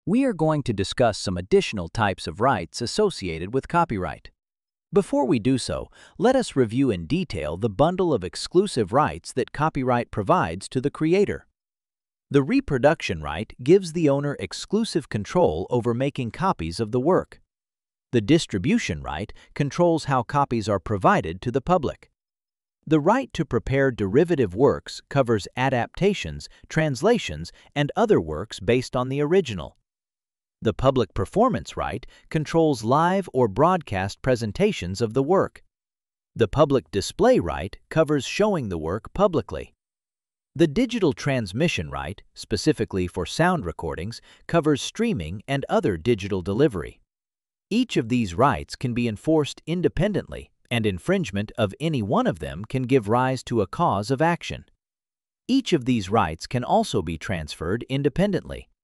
we are going to discuss some additional types of rights associated with copyright. Before we do so, let us review in detail the bundle of exclusive rights that copyright provides to the creator. The reproduction right gives the owner exclusive control over making copies of the work. The distribution right controls how copies are provided to the public. The right to prepare derivative works covers adaptations, translations, and other works based on the original. The public performance right controls live or broadcast presentations of the work. The public display right covers showing the work publicly. The digital transmission right, specifically for sound recordings, covers streaming and other digital delivery. Each of these rights can be enforced independently, and infringement of any one of them can give rise to a cause of action. Each of these rights can also be transferred independently.